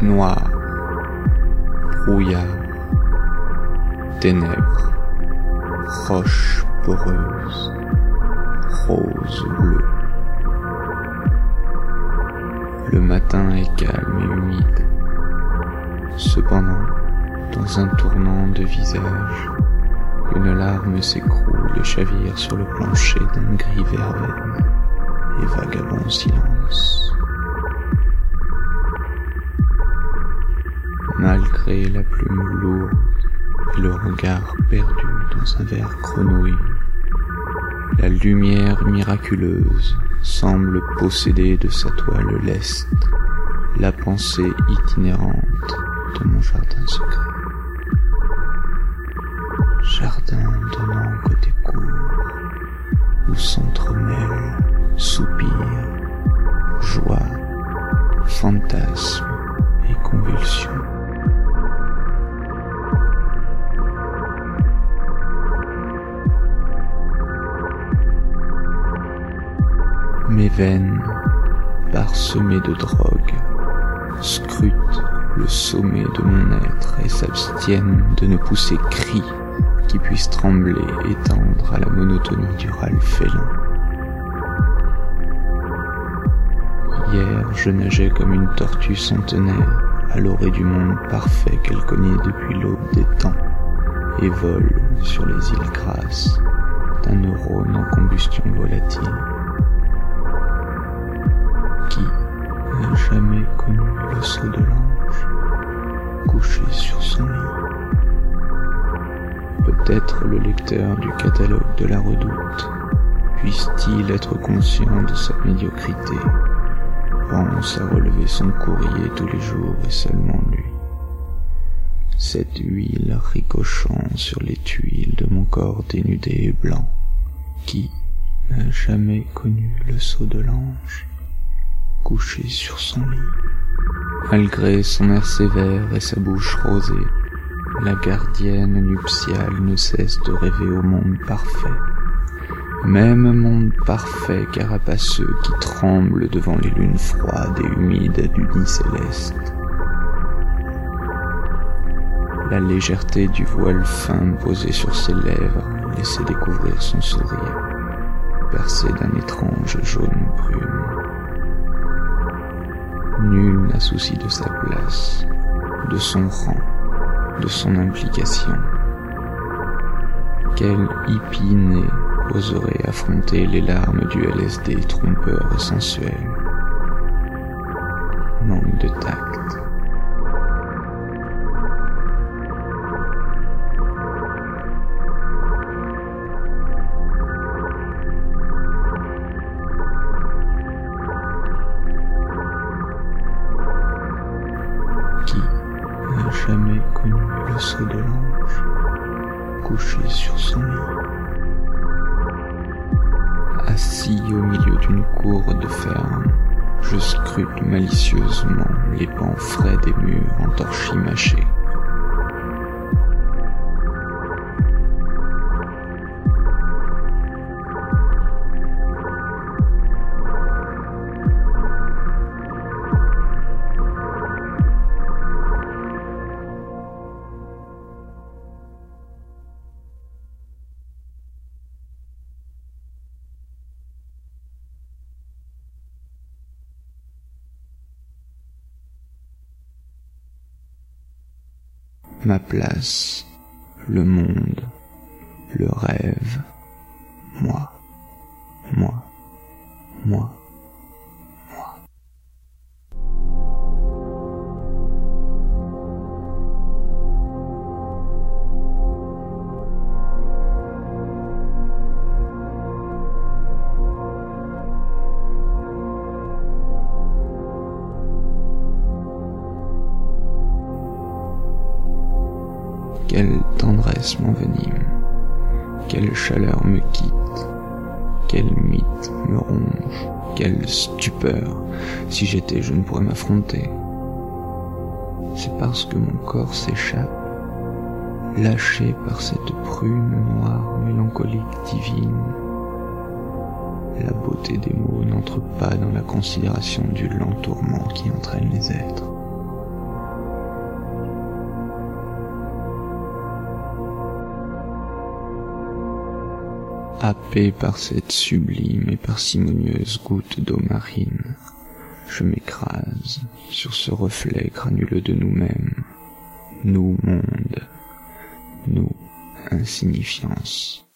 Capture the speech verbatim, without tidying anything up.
noir, brouillard, ténèbres, roches poreuses, rose bleu. Le matin est calme et humide. Cependant, dans un tournant de visage, une larme s'écroule et chavire sur le plancher d'un gris verveine et vagabond silence. Malgré la plume lourde et le regard perdu dans un verre grenouille, la lumière miraculeuse semble posséder de sa toile leste la pensée itinérante de mon jardin secret. Jardin donnant côté court, où s'entremêlent soupirs, joie, fantasmes et convulsions. Mes veines, parsemées de drogue, scrutent le sommet de mon être et s'abstiennent de ne pousser cri qui puisse trembler et tendre à la monotonie du râle félin. Hier, je nageais comme une tortue centenaire à l'orée du monde parfait qu'elle connaît depuis l'aube des temps et vole sur les îles grasses d'un neurone en combustion volatile. Qui n'a jamais connu le saut de l'ange couché sur son lit? Peut-être le lecteur du catalogue de la Redoute puisse-t-il être conscient de sa médiocrité, pense à relever son courrier tous les jours et seulement lui. Cette huile ricochant sur les tuiles de mon corps dénudé et blanc, qui n'a jamais connu le saut de l'ange couché sur son lit. Malgré son air sévère et sa bouche rosée, la gardienne nuptiale ne cesse de rêver au monde parfait. Même monde parfait carapaceux qui tremble devant les lunes froides et humides du nid céleste. La légèreté du voile fin posé sur ses lèvres laissait découvrir son sourire, percé d'un étrange jaune brume. Nul n'a souci de sa place, de son rang, de son implication. Quel hippie né oserait affronter les larmes du L S D trompeur et sensuel? Manque de tact. Qui n'a jamais connu le saut de l'ange couché sur son lit? Assis au milieu d'une cour de ferme, je scrute malicieusement les pans frais des murs entorchis-mâchés. Ma place, le monde, le rêve, moi, moi, moi, moi. Quelle tendresse m'envenime, quelle chaleur me quitte, quel mythe me ronge, quelle stupeur, si j'étais je ne pourrais m'affronter. C'est parce que mon corps s'échappe, lâché par cette prune noire mélancolique divine. La beauté des mots n'entre pas dans la considération du lent tourment qui entraîne les êtres. Happé par cette sublime et parcimonieuse goutte d'eau marine, je m'écrase sur ce reflet granuleux de nous-mêmes, nous monde, nous insignifiance.